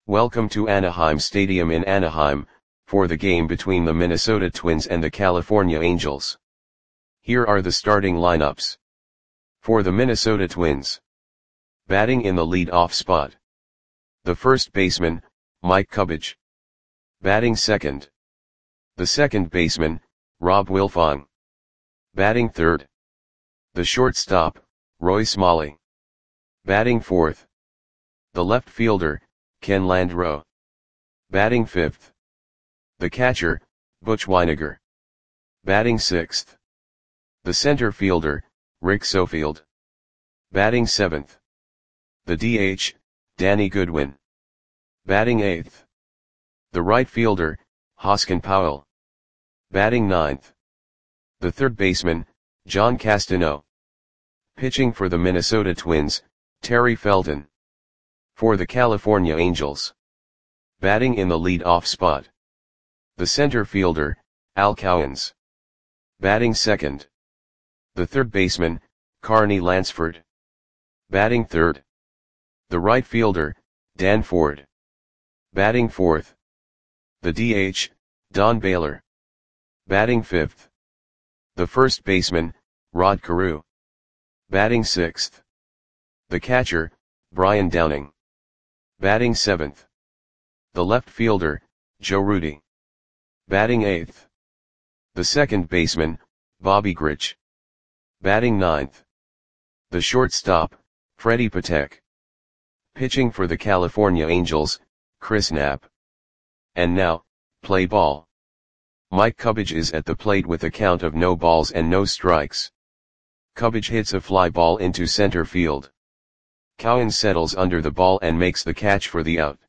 Welcome to Anaheim Stadium in Anaheim, for the game between the Minnesota Twins and the California Angels. Here are the starting lineups. For the Minnesota Twins. Batting in the lead-off spot. The first baseman, Mike Cubbage. Batting second. The second baseman, Rob Wilfong. Batting third. The shortstop, Roy Smalley. Batting fourth. The left fielder, Ken Landreaux. Batting fifth. The catcher, Butch Wynegar. Batting sixth. The center fielder, Rick Sofield. Batting seventh. The DH, Danny Goodwin. Batting eighth. The right fielder, Hoskin Powell. Batting ninth. The third baseman, John Castano. Pitching for the Minnesota Twins, Terry Felton. For the California Angels. Batting in the lead-off spot. The center fielder, Al Cowens. Batting second. The third baseman, Carney Lansford. Batting third. The right fielder, Dan Ford. Batting fourth. The DH, Don Baylor. Batting fifth. The first baseman, Rod Carew. Batting sixth. The catcher, Brian Downing. Batting seventh. The left fielder, Joe Rudi. Batting eighth. The second baseman, Bobby Grich. Batting ninth. The shortstop, Freddie Patek. Pitching for the California Angels, Chris Knapp. And now, play ball. Mike Cubbage is at the plate with a count of no balls and no strikes. Cubbage hits a fly ball into center field. Cowens settles under the ball and makes the catch for the out.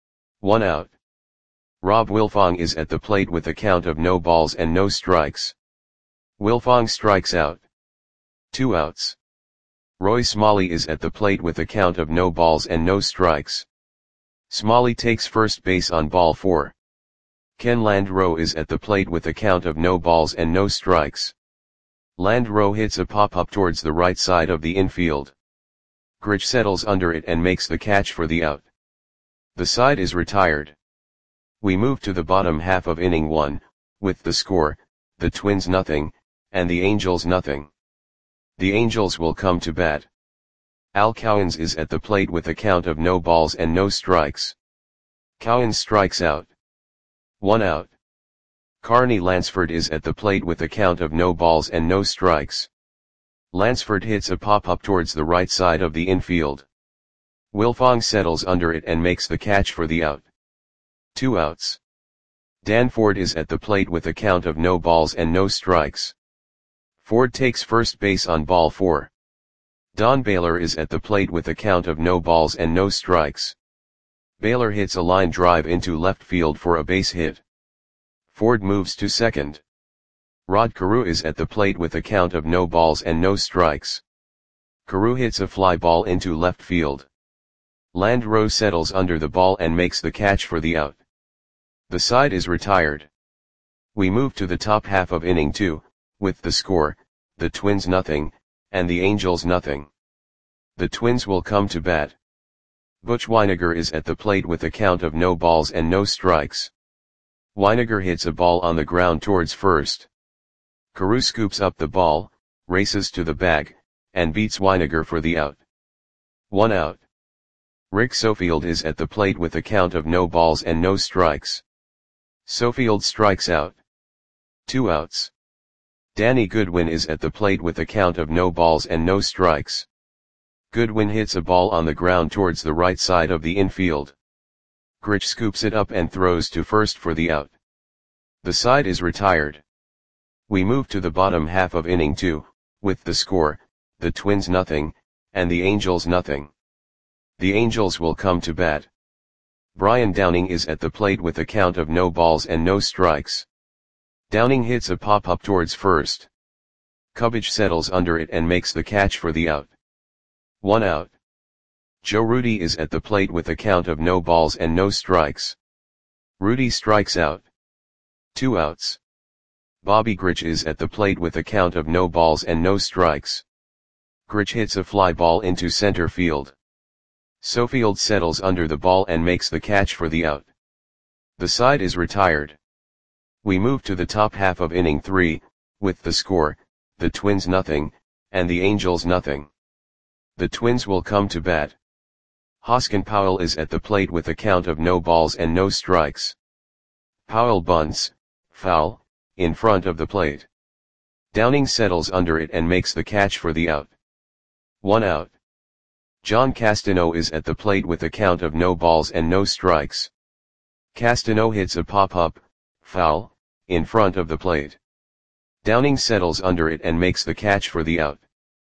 1 out. Rob Wilfong is at the plate with a count of no balls and no strikes. Wilfong strikes out. 2 outs. Roy Smalley is at the plate with a count of no balls and no strikes. Smalley takes first base on ball 4. Ken Landreaux is at the plate with a count of no balls and no strikes. Landreaux hits a pop-up towards the right side of the infield. Grich settles under it and makes the catch for the out. The side is retired. We move to the bottom half of inning 1, with the score, the Twins nothing, and the Angels nothing. The Angels will come to bat. Al Cowens is at the plate with a count of no balls and no strikes. Cowens strikes out. 1 out. Carney Lansford is at the plate with a count of no balls and no strikes. Lansford hits a pop-up towards the right side of the infield. Wilfong settles under it and makes the catch for the out. 2 outs. Dan Ford is at the plate with a count of no balls and no strikes. Ford takes first base on ball 4. Don Baylor is at the plate with a count of no balls and no strikes. Baylor hits a line drive into left field for a base hit. Ford moves to second. Rod Carew is at the plate with a count of no balls and no strikes. Carew hits a fly ball into left field. Landreaux settles under the ball and makes the catch for the out. The side is retired. We move to the top half of inning 2, with the score, the Twins nothing, and the Angels nothing. The Twins will come to bat. Butch Wynegar is at the plate with a count of no balls and no strikes. Wynegar hits a ball on the ground towards first. Carew scoops up the ball, races to the bag, and beats Wynegar for the out. 1 out. Rick Sofield is at the plate with a count of no balls and no strikes. Sofield strikes out. 2 outs. Danny Goodwin is at the plate with a count of no balls and no strikes. Goodwin hits a ball on the ground towards the right side of the infield. Grich scoops it up and throws to first for the out. The side is retired. We move to the bottom half of inning 2, with the score, the Twins nothing, and the Angels nothing. The Angels will come to bat. Brian Downing is at the plate with a count of no balls and no strikes. Downing hits a pop-up towards first. Cubbage settles under it and makes the catch for the out. 1 out. Joe Rudi is at the plate with a count of no balls and no strikes. Rudi strikes out. 2 outs. Bobby Grich is at the plate with a count of no balls and no strikes. Grich hits a fly ball into center field. Sofield settles under the ball and makes the catch for the out. The side is retired. We move to the top half of inning 3, with the score, the Twins nothing, and the Angels nothing. The Twins will come to bat. Hoskin Powell is at the plate with a count of no balls and no strikes. Powell bunts, foul, in front of the plate. Downing settles under it and makes the catch for the out. 1 out. John Castano is at the plate with a count of no balls and no strikes. Castano hits a pop-up, foul, in front of the plate. Downing settles under it and makes the catch for the out.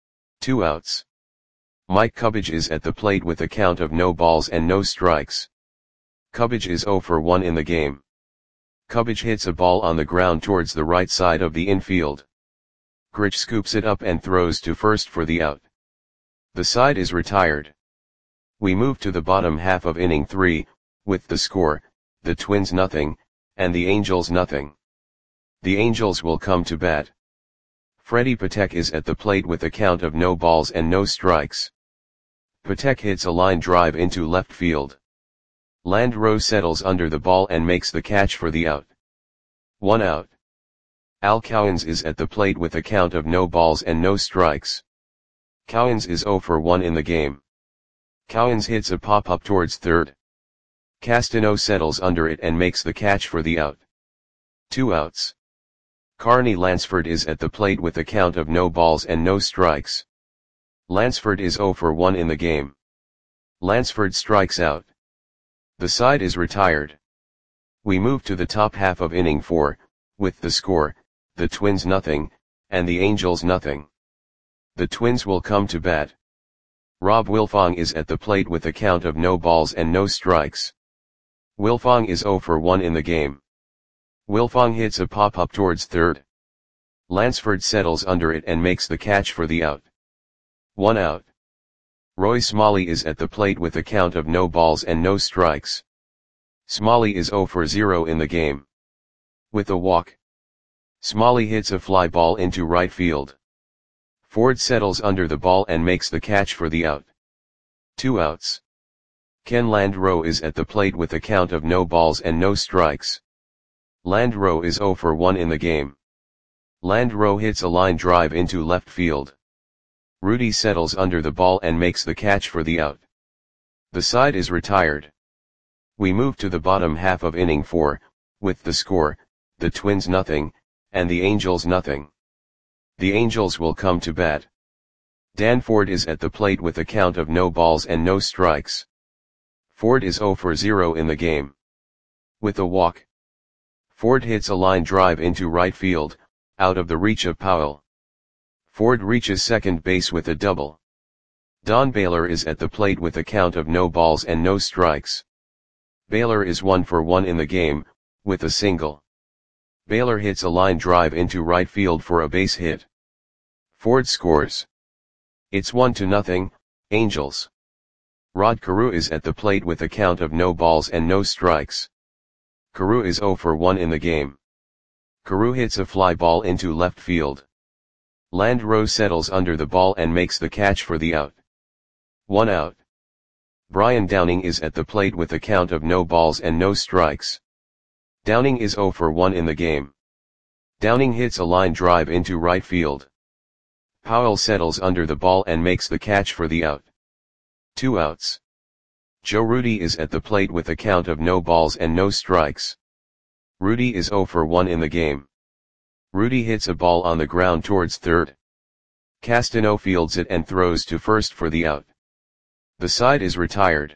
2 outs. Mike Cubbage is at the plate with a count of no balls and no strikes. Cubbage is 0 for 1 in the game. Cubbage hits a ball on the ground towards the right side of the infield. Grich scoops it up and throws to first for the out. The side is retired. We move to the bottom half of inning 3, with the score, the Twins nothing, and the Angels nothing. The Angels will come to bat. Freddie Patek is at the plate with a count of no balls and no strikes. Patek hits a line drive into left field. Landreau settles under the ball and makes the catch for the out. 1 out. Al Cowens is at the plate with a count of no balls and no strikes. Cowens is 0 for 1 in the game. Cowens hits a pop-up towards third. Castano settles under it and makes the catch for the out. 2 outs. Carney Lansford is at the plate with a count of no balls and no strikes. Lansford is 0 for 1 in the game. Lansford strikes out. The side is retired. We move to the top half of inning 4, with the score, the Twins nothing, and the Angels nothing. The Twins will come to bat. Rob Wilfong is at the plate with a count of no balls and no strikes. Wilfong is 0 for 1 in the game. Wilfong hits a pop-up towards third. Lansford settles under it and makes the catch for the out. 1 out. Roy Smalley is at the plate with a count of no balls and no strikes. Smalley is 0 for 0 in the game. With a walk. Smalley hits a fly ball into right field. Ford settles under the ball and makes the catch for the out. 2 outs. Ken Landreau is at the plate with a count of no balls and no strikes. Landreau is 0 for 1 in the game. Landreau hits a line drive into left field. Rudy settles under the ball and makes the catch for the out. The side is retired. We move to the bottom half of inning 4, with the score, the Twins nothing, and the Angels nothing. The Angels will come to bat. Dan Ford is at the plate with a count of no balls and no strikes. Ford is 0 for 0 in the game. With a walk. Ford hits a line drive into right field, out of the reach of Powell. Ford reaches second base with a double. Don Baylor is at the plate with a count of no balls and no strikes. Baylor is 1 for 1 in the game, with a single. Baylor hits a line drive into right field for a base hit. Ford scores. It's 1-0, Angels. Rod Carew is at the plate with a count of no balls and no strikes. Carew is 0 for 1 in the game. Carew hits a fly ball into left field. Landreau settles under the ball and makes the catch for the out. 1 out. Brian Downing is at the plate with a count of no balls and no strikes. Downing is 0 for 1 in the game. Downing hits a line drive into right field. Powell settles under the ball and makes the catch for the out. 2 outs. Joe Rudi is at the plate with a count of no balls and no strikes. Rudi is 0 for 1 in the game. Rudi hits a ball on the ground towards third. Castano fields it and throws to first for the out. The side is retired.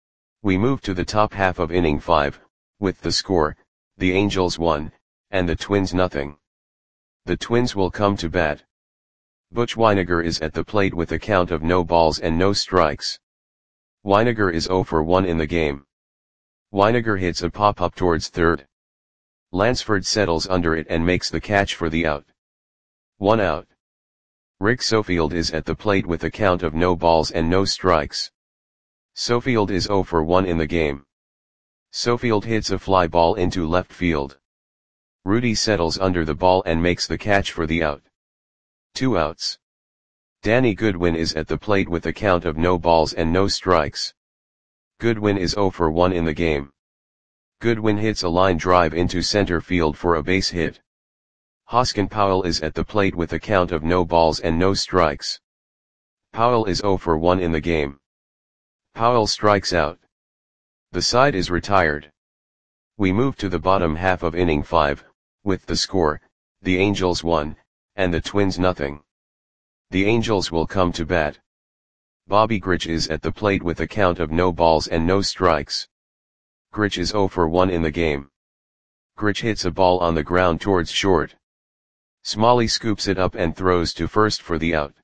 We move to the top half of inning 5, with the score, the Angels 1, and the Twins nothing. The Twins will come to bat. Butch Wynegar is at the plate with a count of no balls and no strikes. Wynegar is 0 for 1 in the game. Wynegar hits a pop-up towards third. Lansford settles under it and makes the catch for the out. 1 out. Rick Sofield is at the plate with a count of no balls and no strikes. Sofield is 0 for 1 in the game. Sofield hits a fly ball into left field. Rudi settles under the ball and makes the catch for the out. 2 outs. Danny Goodwin is at the plate with a count of no balls and no strikes. Goodwin is 0 for 1 in the game. Goodwin hits a line drive into center field for a base hit. Hoskin Powell is at the plate with a count of no balls and no strikes. Powell is 0 for 1 in the game. Powell strikes out. The side is retired. We move to the bottom half of inning 5, with the score, the Angels 1, and the Twins nothing. The Angels will come to bat. Bobby Grich is at the plate with a count of no balls and no strikes. Grich is 0 for 1 in the game. Grich hits a ball on the ground towards short. Smalley scoops it up and throws to first for the out.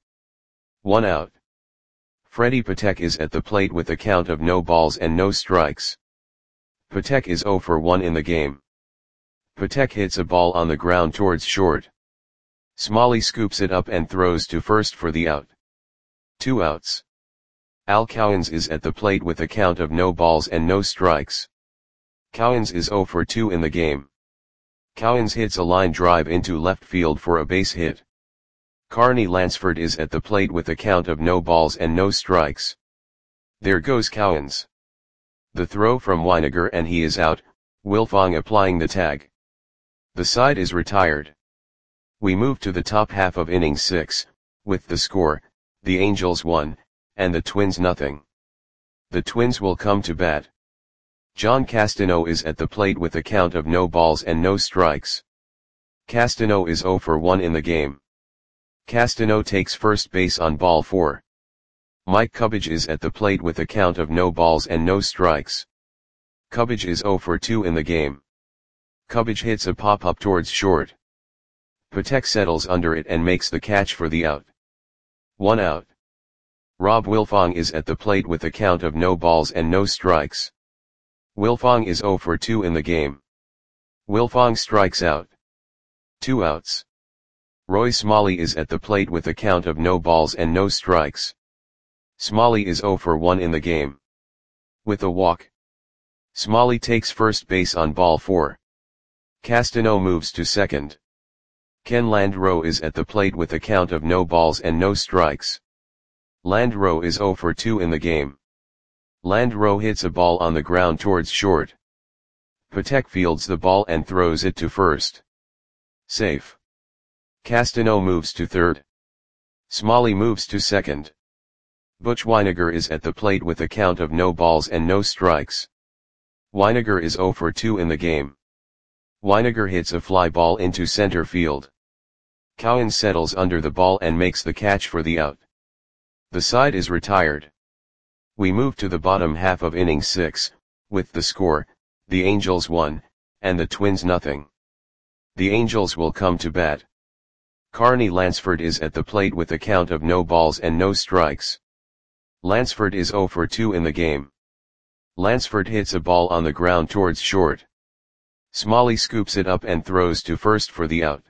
1 out. Freddie Patek is at the plate with a count of no balls and no strikes. Patek is 0 for 1 in the game. Patek hits a ball on the ground towards short. Smalley scoops it up and throws to first for the out. 2 outs. Al Cowens is at the plate with a count of no balls and no strikes. Cowens is 0 for 2 in the game. Cowens hits a line drive into left field for a base hit. Carney Lansford is at the plate with a count of no balls and no strikes. There goes Cowens. The throw from Weiniger and he is out, Wilfong applying the tag. The side is retired. We move to the top half of inning 6, with the score, the Angels 1, and the Twins nothing. The Twins will come to bat. John Castano is at the plate with a count of no balls and no strikes. Castano is 0 for 1 in the game. Castano takes first base on ball 4. Mike Cubbage is at the plate with a count of no balls and no strikes. Cubbage is 0 for 2 in the game. Cubbage hits a pop-up towards short. Patek settles under it and makes the catch for the out. 1 out. Rob Wilfong is at the plate with a count of no balls and no strikes. Wilfong is 0 for 2 in the game. Wilfong strikes out. 2 outs. Roy Smalley is at the plate with a count of no balls and no strikes. Smalley is 0 for 1 in the game. With a walk. Smalley takes first base on ball 4. Castano moves to second. Ken Landreau is at the plate with a count of no balls and no strikes. Landreau is 0 for 2 in the game. Landreau hits a ball on the ground towards short. Patek fields the ball and throws it to first. Safe. Castano moves to third. Smalley moves to second. Butch Weiniger is at the plate with a count of no balls and no strikes. Weiniger is 0 for 2 in the game. Weiniger hits a fly ball into center field. Cowens settles under the ball and makes the catch for the out. The side is retired. We move to the bottom half of inning 6, with the score, the Angels 1, and the Twins nothing. The Angels will come to bat. Carney Lansford is at the plate with a count of no balls and no strikes. Lansford is 0 for 2 in the game. Lansford hits a ball on the ground towards short. Smalley scoops it up and throws to first for the out.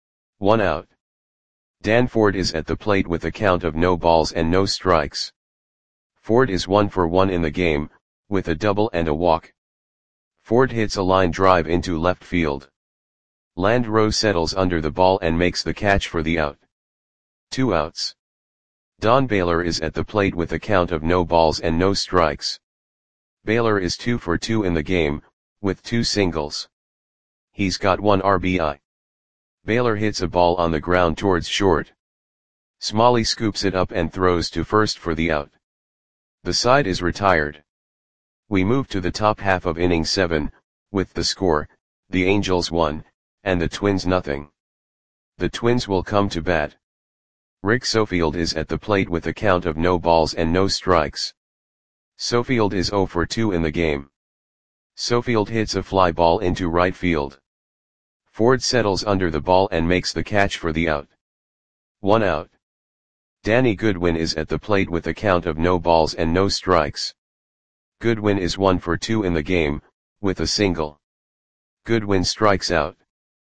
1 out. Dan Ford is at the plate with a count of no balls and no strikes. Ford is 1 for 1 in the game, with a double and a walk. Ford hits a line drive into left field. Landreau settles under the ball and makes the catch for the out. 2 outs. Don Baylor is at the plate with a count of no balls and no strikes. Baylor is 2 for 2 in the game, with 2 singles. He's got 1 RBI. Baylor hits a ball on the ground towards short. Smalley scoops it up and throws to first for the out. The side is retired. We move to the top half of inning 7, with the score, the Angels 1, and the Twins nothing. The Twins will come to bat. Rick Sofield is at the plate with a count of no balls and no strikes. Sofield is 0 for 2 in the game. Sofield hits a fly ball into right field. Ford settles under the ball and makes the catch for the out. 1 out. Danny Goodwin is at the plate with a count of no balls and no strikes. Goodwin is 1 for 2 in the game, with a single. Goodwin strikes out.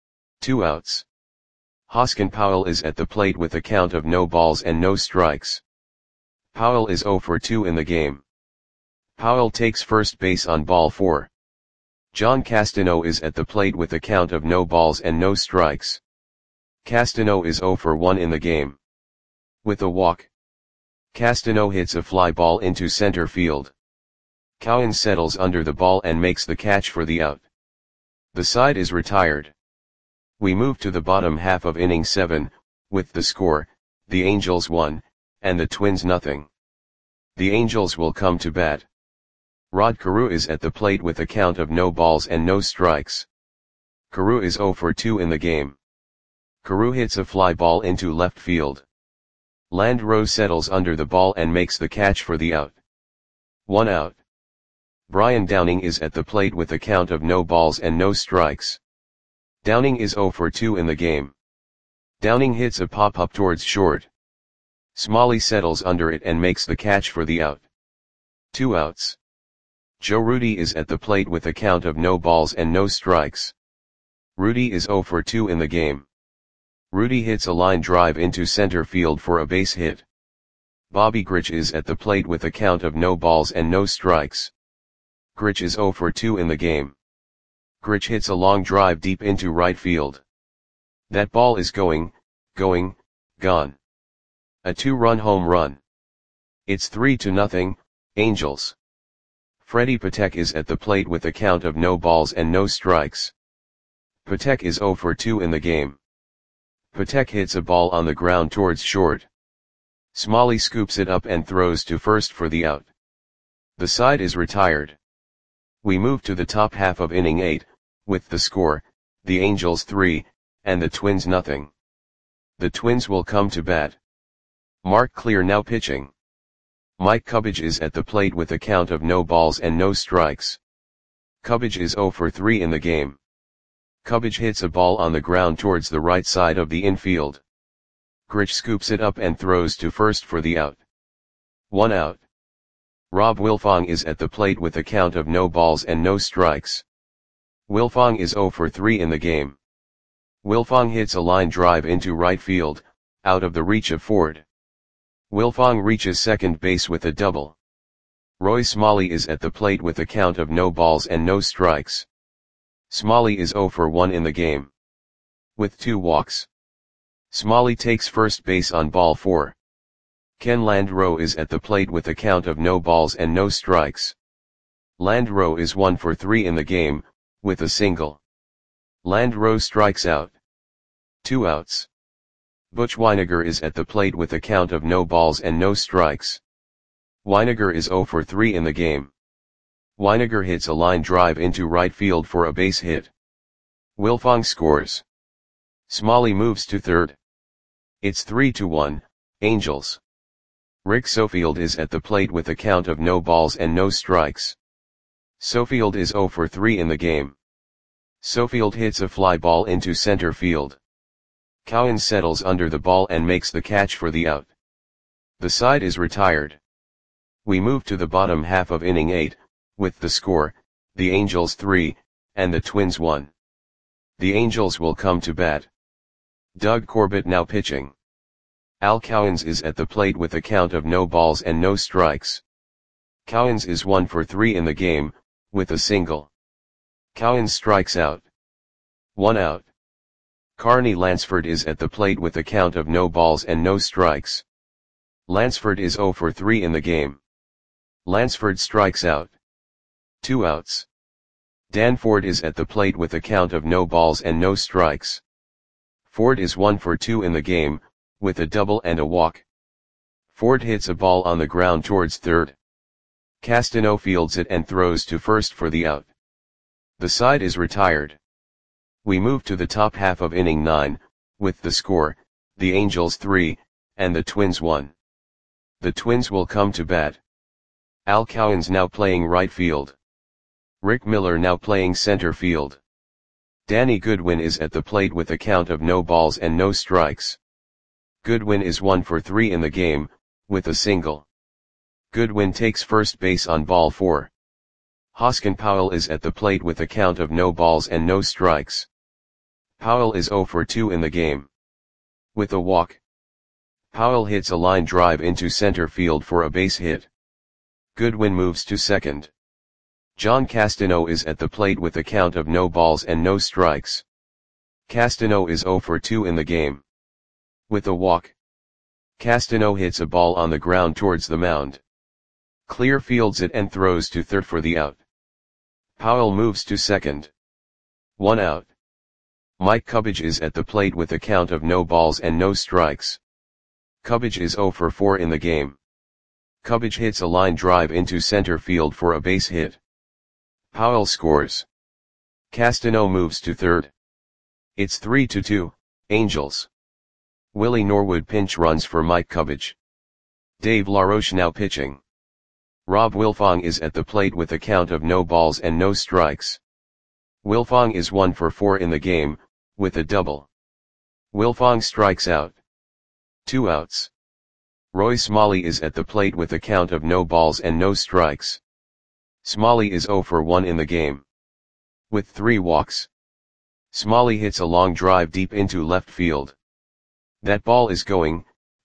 2 outs. Hoskin Powell is at the plate with a count of no balls and no strikes. Powell is 0 for 2 in the game. Powell takes first base on ball 4. John Castano is at the plate with a count of no balls and no strikes. Castano is 0 for 1 in the game. With a walk. Castano hits a fly ball into center field. Cowan settles under the ball and makes the catch for the out. The side is retired. We move to the bottom half of inning 7, with the score, the Angels 1, and the Twins nothing. The Angels will come to bat. Rod Carew is at the plate with a count of no balls and no strikes. Carew is 0 for 2 in the game. Carew hits a fly ball into left field. Landreau settles under the ball and makes the catch for the out. 1 out. Brian Downing is at the plate with a count of no balls and no strikes. Downing is 0 for 2 in the game. Downing hits a pop-up towards short. Smalley settles under it and makes the catch for the out. 2 outs. Joe Rudi is at the plate with a count of no balls and no strikes. Rudi is 0 for 2 in the game. Rudi hits a line drive into center field for a base hit. Bobby Grich is at the plate with a count of no balls and no strikes. Grich is 0 for 2 in the game. Grich hits a long drive deep into right field. That ball is gone. A 2-run home run. It's 3-0, Angels. Freddie Patek is at the plate with a count of no balls and no strikes. Patek is 0 for 2 in the game. Patek hits a ball on the ground towards short. Smalley scoops it up and throws to first for the out. The side is retired. We move to the top half of inning 8, with the score, the Angels 3, and the Twins nothing. The Twins will come to bat. Mark Clear now pitching. Mike Cubbage is at the plate with a count of no balls and no strikes. Cubbage is 0 for 3 in the game. Cubbage hits a ball on the ground towards the right side of the infield. Grich scoops it up and throws to first for the out. 1 out. Rob Wilfong is at the plate with a count of no balls and no strikes. Wilfong is 0 for 3 in the game. Wilfong hits a line drive into right field, out of the reach of Ford. Wilfong reaches second base with a double. Roy Smalley is at the plate with a count of no balls and no strikes. Smalley is 0 for 1 in the game. With 2 walks. Smalley takes first base on ball 4. Ken Landreau is at the plate with a count of no balls and no strikes. Landreau is 1 for 3 in the game, with a single. Landreau strikes out. 2 outs. Butch Wynegar is at the plate with a count of no balls and no strikes. Wynegar is 0 for 3 in the game. Wynegar hits a line drive into right field for a base hit. Wilfong scores. Smalley moves to third. It's 3-1, Angels. Rick Sofield is at the plate with a count of no balls and no strikes. Sofield is 0 for 3 in the game. Sofield hits a fly ball into center field. Cowan settles under the ball and makes the catch for the out. The side is retired. We move to the bottom half of inning 8, with the score, the Angels 3, and the Twins 1. The Angels will come to bat. Doug Corbett now pitching. Al Cowens is at the plate with a count of no balls and no strikes. Cowens is 1 for 3 in the game, with a single. Cowens strikes out. 1 out. Carney Lansford is at the plate with a count of no balls and no strikes. Lansford is 0 for 3 in the game. Lansford strikes out. 2 outs. Dan Ford is at the plate with a count of no balls and no strikes. Ford is 1 for 2 in the game, with a double and a walk. Ford hits a ball on the ground towards third. Castano fields it and throws to first for the out. The side is retired. We move to the top half of inning 9, with the score, the Angels 3, and the Twins 1. The Twins will come to bat. Al Cowens now playing right field. Rick Miller now playing center field. Danny Goodwin is at the plate with a count of no balls and no strikes. Goodwin is 1 for 3 in the game, with a single. Goodwin takes first base on ball 4. Hoskin Powell is at the plate with a count of no balls and no strikes. Powell is 0 for 2 in the game. With a walk. Powell hits a line drive into center field for a base hit. Goodwin moves to second. John Castano is at the plate with a count of no balls and no strikes. Castano is 0 for 2 in the game. With a walk. Castano hits a ball on the ground towards the mound. Clear fields it and throws to third for the out. Powell moves to second. 1 out. Mike Cubbage is at the plate with a count of no balls and no strikes. Cubbage is 0 for 4 in the game. Cubbage hits a line drive into center field for a base hit. Powell scores. Castano moves to third. It's 3-2, Angels. Willie Norwood pinch runs for Mike Cubbage. Dave LaRoche now pitching. Rob Wilfong is at the plate with a count of no balls and no strikes. Wilfong is 1 for 4 in the game, with a double. Wilfong strikes out. 2 outs. Roy Smalley is at the plate with a count of no balls and no strikes. Smalley is 0 for 1 in the game. With 3 walks. Smalley hits a long drive deep into left field. That ball is gone.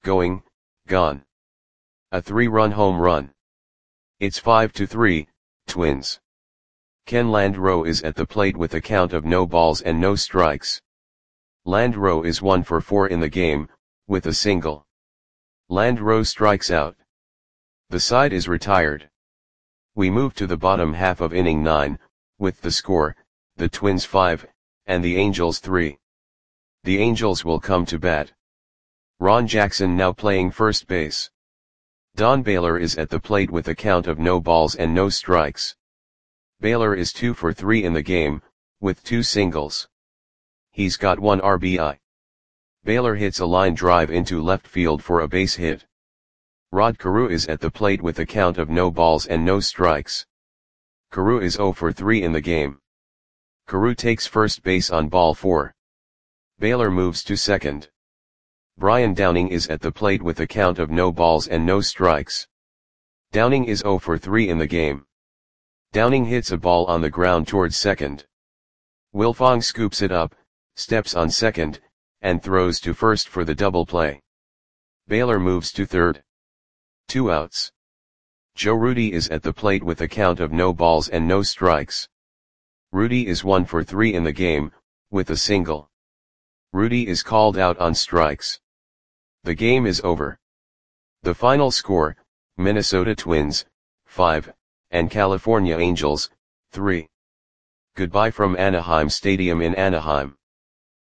A 3-run home run. It's 5-3, Twins. Ken Landreau is at the plate with a count of no balls and no strikes. Landreau is 1 for 4 in the game, with a single. Landreau strikes out. The side is retired. We move to the bottom half of inning 9, with the score, the Twins 5, and the Angels 3. The Angels will come to bat. Ron Jackson now playing first base. Don Baylor is at the plate with a count of no balls and no strikes. Baylor is 2 for 3 in the game, with 2 singles. He's got 1 RBI. Baylor hits a line drive into left field for a base hit. Rod Carew is at the plate with a count of no balls and no strikes. Carew is 0 for 3 in the game. Carew takes first base on ball 4. Baylor moves to second. Brian Downing is at the plate with a count of no balls and no strikes. Downing is 0 for 3 in the game. Downing hits a ball on the ground towards second. Wilfong scoops it up, steps on second, and throws to first for the double play. Baylor moves to third. 2 outs. Joe Rudi is at the plate with a count of no balls and no strikes. Rudi is 1 for 3 in the game, with a single. Rudi is called out on strikes. The game is over. The final score, Minnesota Twins, 5, and California Angels, 3. Goodbye from Anaheim Stadium in Anaheim.